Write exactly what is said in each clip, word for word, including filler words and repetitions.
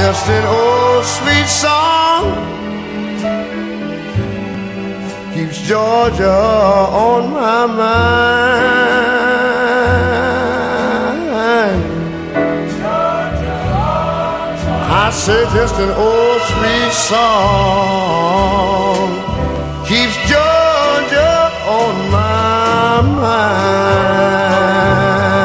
just an old sweet song keeps Georgia on my mind. I say just an old sweet song keeps Georgia on my mind.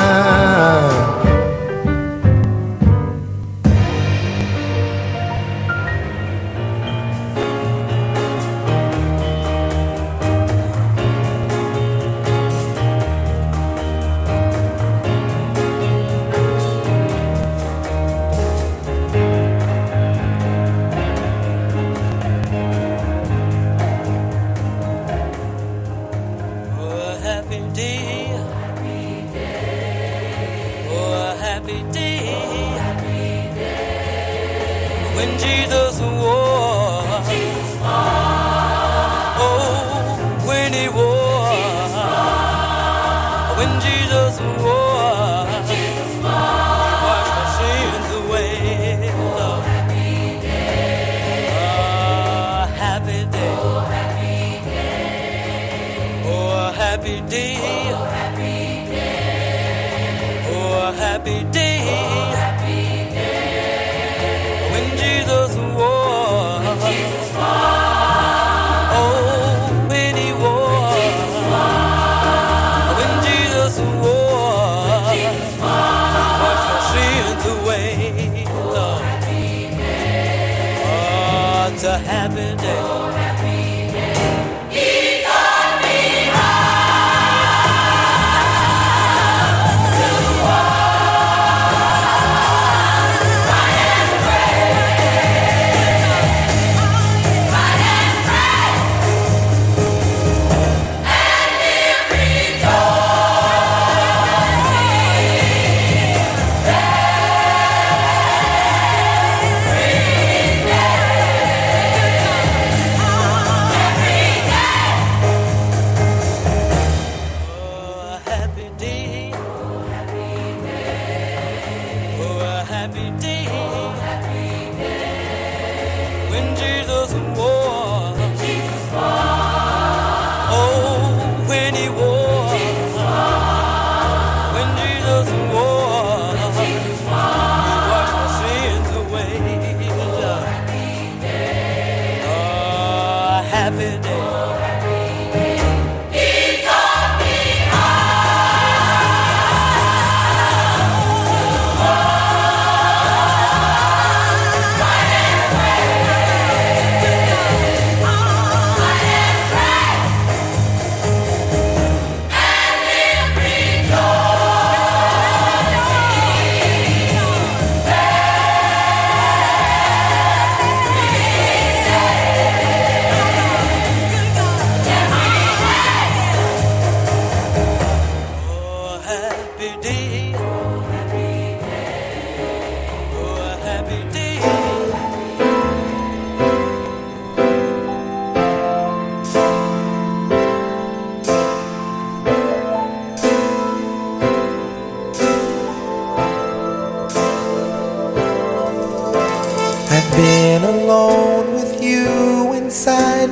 Been alone with you inside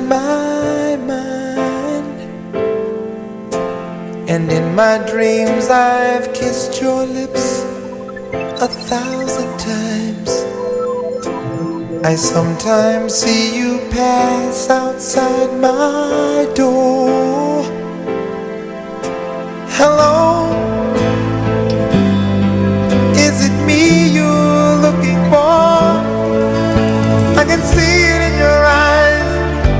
my mind, and in my dreams I've kissed your lips a thousand times. I sometimes see you pass outside my door. Hello, is it me you're looking for? I can see it in your eyes,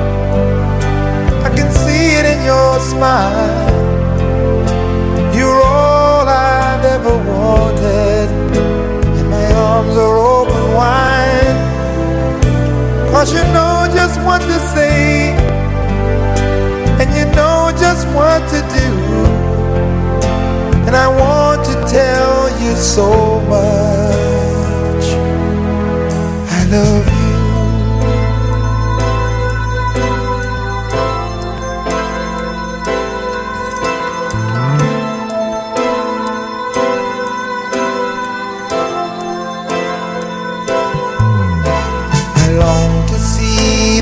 I can see it in your smile. You're all I've ever wanted, and my arms are open wide. 'Cause you know just what to say, and you know just what to do, and I want to tell you so much I love you.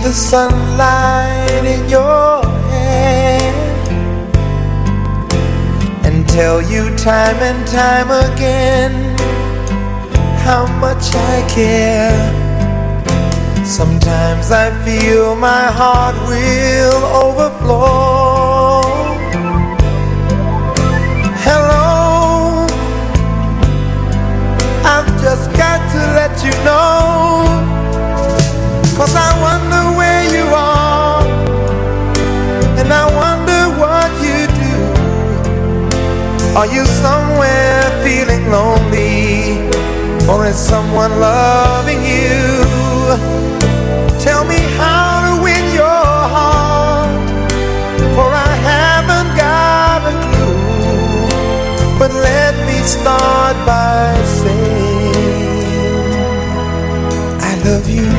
the sunlight in your hair and tell you time and time again how much I care. Sometimes I feel my heart will overflow. Hello, I've just got to let you know, 'cause I wonder where you are, and I wonder what you do. Are you somewhere feeling lonely, or is someone loving you? Tell me how to win your heart, for I haven't got a clue. But let me start by saying I love you.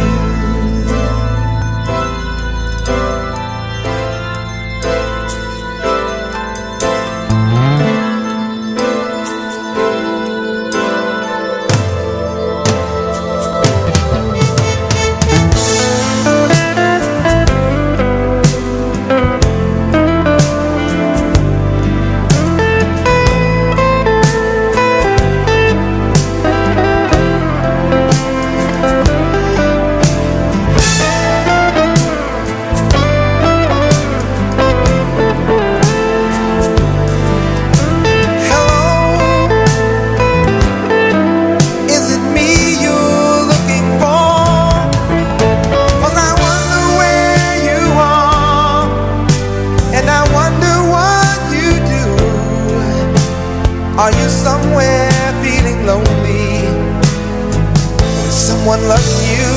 Are you somewhere feeling lonely? Is someone loving you?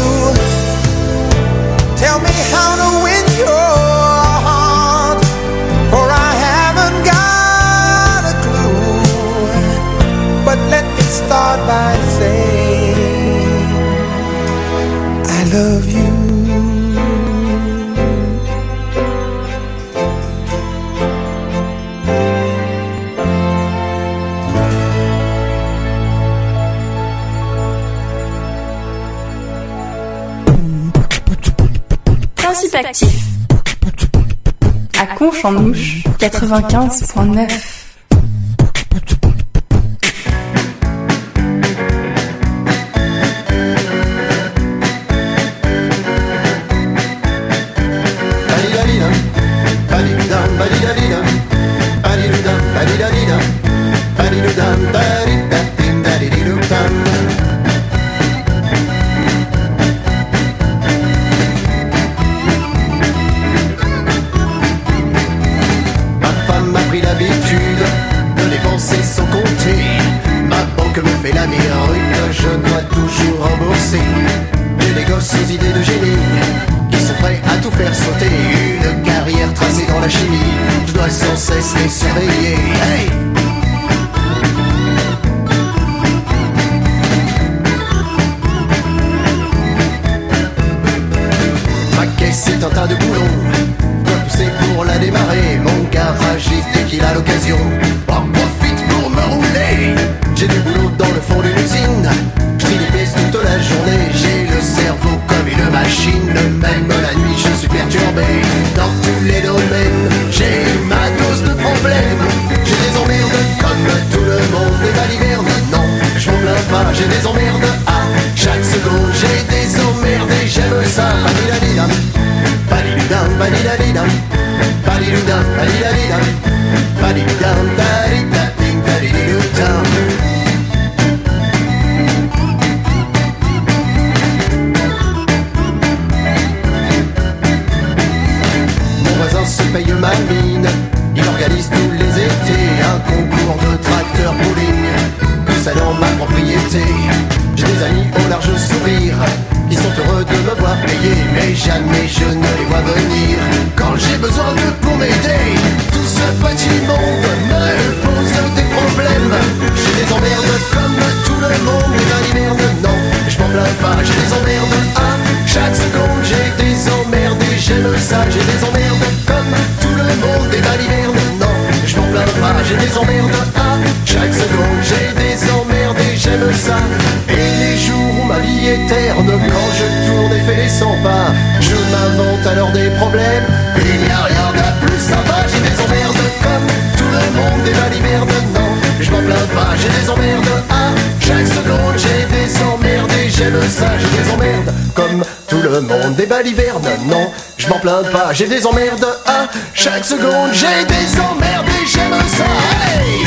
Tell me how to win your heart, for I haven't got a clue. But let me start by saying I love you. Principe actif à Conche-en-Ouche quatre-vingt-quinze point neuf. Et les jours où ma vie est terne, quand je tourne et fais les cent pas, je m'invente alors des problèmes. Il n'y a rien de plus sympa, j'ai des emmerdes comme tout le monde, des balivernes, non, je m'en plains pas, j'ai des emmerdes à chaque seconde, j'ai des emmerdes et j'aime ça, j'ai des emmerdes comme tout le monde, des balivernes, non, je m'en plains pas, j'ai des emmerdes à chaque seconde, j'ai des emmerdes et j'aime ça, hey!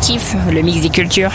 kiff, le mix des cultures.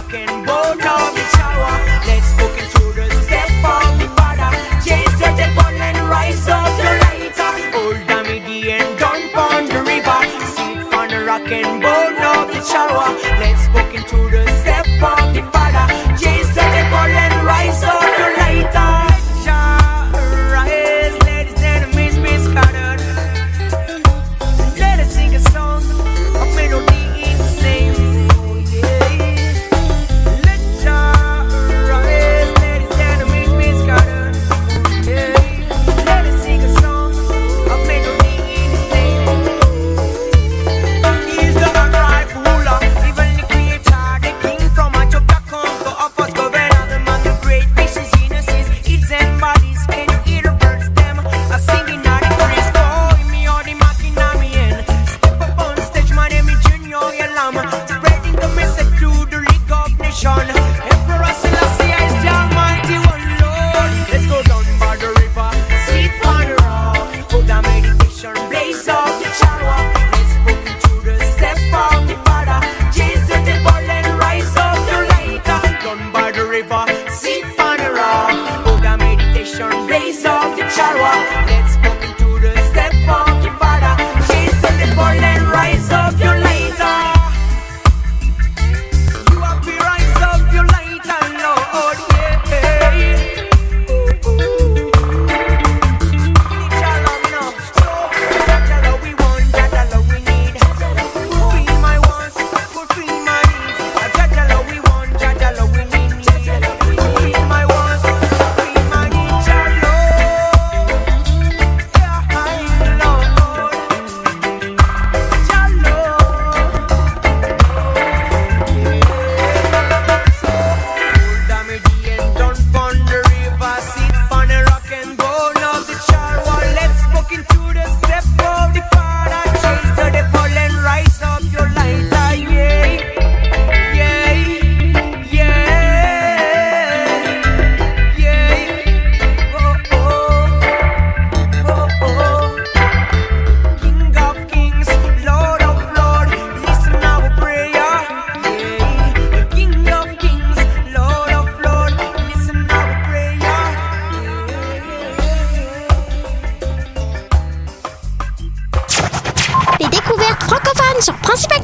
Let's book into the step of the father. Chase the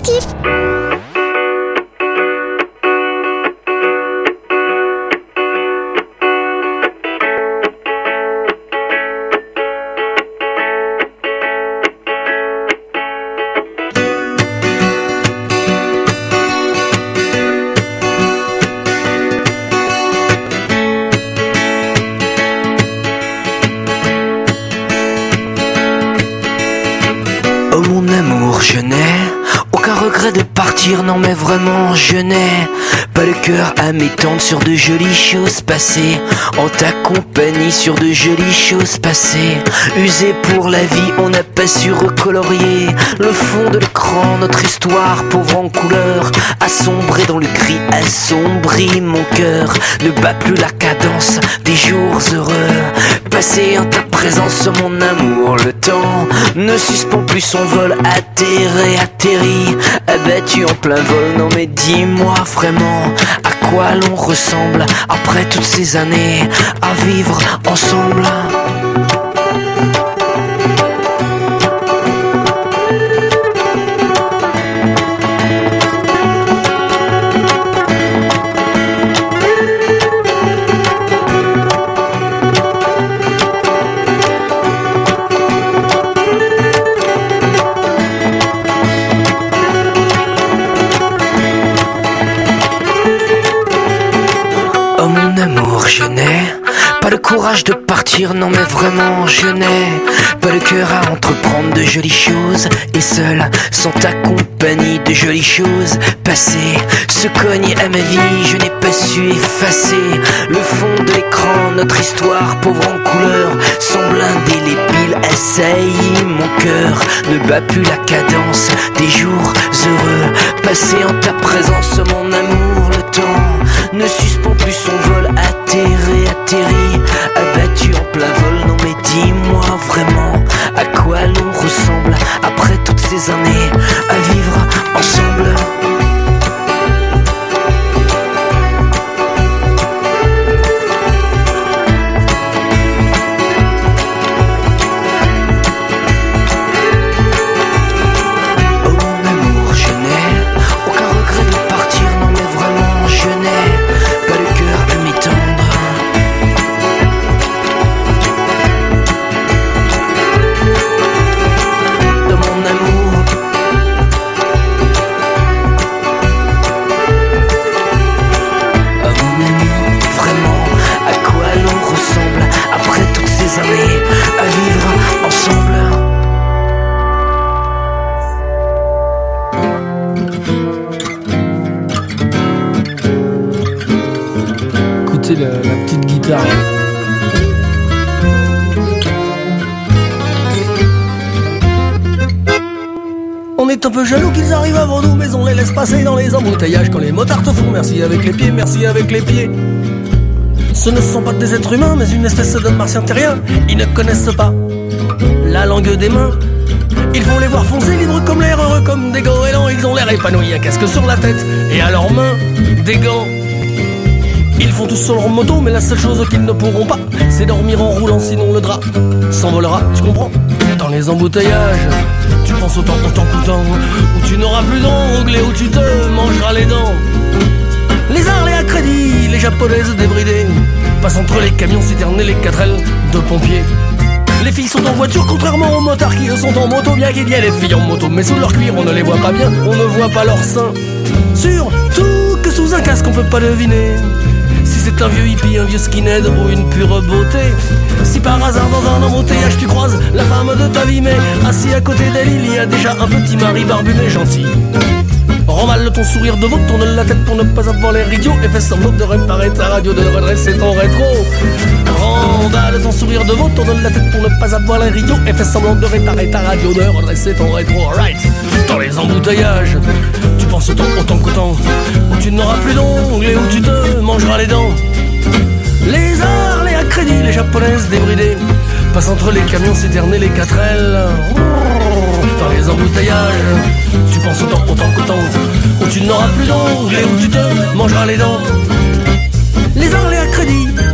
Suspectif. De partir, non mais vraiment je n'ai pas le cœur à m'étendre sur de jolies choses passées. En ta compagnie sur de jolies choses passées. Usé pour la vie, on n'a pas su recolorier le fond de l'écran, notre histoire pauvre en couleur. Assombré dans le gris, assombri mon cœur. Ne bat plus la cadence des jours heureux. Passé en ta présence mon amour, le temps ne suspend plus son vol. Atterré, atterri, abattu en plein vol. Non mais dis-moi vraiment à quoi l'on ressemble après toutes ces années à vivre ensemble. Je n'ai pas le courage de partir, non mais vraiment je n'ai pas le cœur à entreprendre de jolies choses. Et seul, sans ta compagnie, de jolies choses passées se cognent à ma vie. Je n'ai pas su effacer le fond de l'écran, notre histoire pauvre en couleur semble indélébile, assaillit mon cœur. Ne bat plus la cadence des jours heureux passés en ta présence mon amour. Le temps ne suspend plus son vol. Atterré, atterri, abattu en plein vol. Non mais dis-moi vraiment à quoi l'on ressemble après toutes ces années à vivre ensemble. La, la petite guitare. On est un peu jaloux qu'ils arrivent avant nous, mais on les laisse passer dans les embouteillages. Quand les motards te font merci avec les pieds, merci avec les pieds. Ce ne sont pas des êtres humains, mais une espèce de martiens terriens. Ils ne connaissent pas la langue des mains. Il faut les voir foncer, libres comme l'air, heureux comme des goélands. Ils ont l'air épanouis, un casque sur la tête et à leurs mains des gants. Ils font tous sur leur moto, mais la seule chose qu'ils ne pourront pas, c'est dormir en roulant, sinon le drap s'envolera, tu comprends? Dans les embouteillages, tu penses autant, autant qu'autant, où tu n'auras plus d'ongles et où tu te mangeras les dents. Les Harley à crédit, les japonaises débridées, passent entre les camions citernes et les quatre ailes de pompiers. Les filles sont en voiture, contrairement aux motards qui eux sont en moto. Bien qu'il y ait les filles en moto, mais sous leur cuir on ne les voit pas bien, on ne voit pas leurs seins. Surtout que sous un casque on peut pas deviner si c'est un vieux hippie, un vieux skinhead ou une pure beauté. Si par hasard dans un embouteillage tu croises la femme de ta vie, mais assis à côté d'elle il y a déjà un petit mari barbu mais gentil. Remballe ton sourire de veau, tourne la tête pour ne pas avoir l'air idiot et fais semblant de réparer ta radio, de redresser ton rétro. Remballe ton sourire de veau, tourne la tête pour ne pas avoir l'air idiot et fais semblant de réparer ta radio, de redresser ton rétro. Alright. Dans les embouteillages, tu penses autant, autant qu'autant, où tu n'auras plus d'ongles et où tu te mangeras les dents. Les Harley à crédit, les japonaises débridées, passent entre les camions citernes et les quatre ailes. Dans les embouteillages, tu penses autant, autant qu'autant, où tu n'auras plus d'ongles et où tu te mangeras les dents. Les Harley à crédit,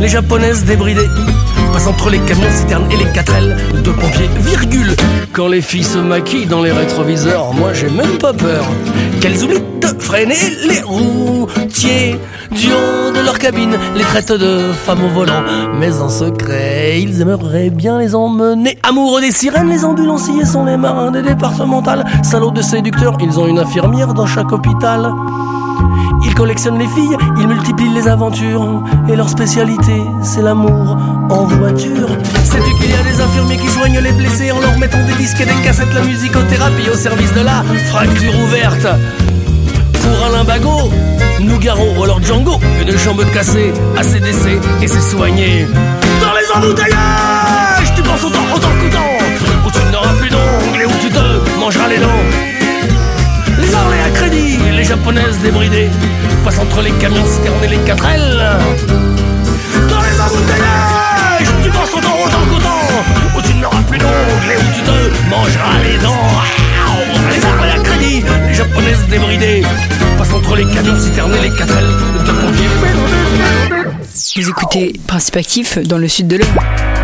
les japonaises débridées passent entre les camions citernes et les quatre ailes de pompiers, virgule. Quand les filles se maquillent dans les rétroviseurs, moi j'ai même pas peur qu'elles oublient de freiner les routiers. Du haut de leur cabine, les traitent de femmes au volant, mais en secret, ils aimeraient bien les emmener. Amoureux des sirènes, les ambulanciers sont les marins des départementales. Salauds de séducteurs, ils ont une infirmière dans chaque hôpital. Ils collectionnent les filles, ils multiplient les aventures, et leur spécialité, c'est l'amour en voiture. Sais-tu qu'il y a des infirmiers qui soignent les blessés en leur mettant des disques et des cassettes, la musicothérapie au service de la fracture ouverte. Pour Alain Bagot, Nougaro ou alors Django, une jambe cassée, A C D C et c'est soigné. Dans les embouteillages, tu penses autant, autant qu'autant, où tu n'auras plus d'ongles et où tu te mangeras les dents. Les Harley à crédit, les japonaises débridées passent entre les camions citernes et les quatre ailes. Dans les embouteillages, tu penses autant, autant qu'autant, où tu n'auras plus d'ongles et où tu te mangeras les dents. Les Harley à crédit, les japonaises débridées passent entre les camions citernes et les quatre ailes de pompiers. Vous écoutez Principe Actif dans le sud de l'Eure.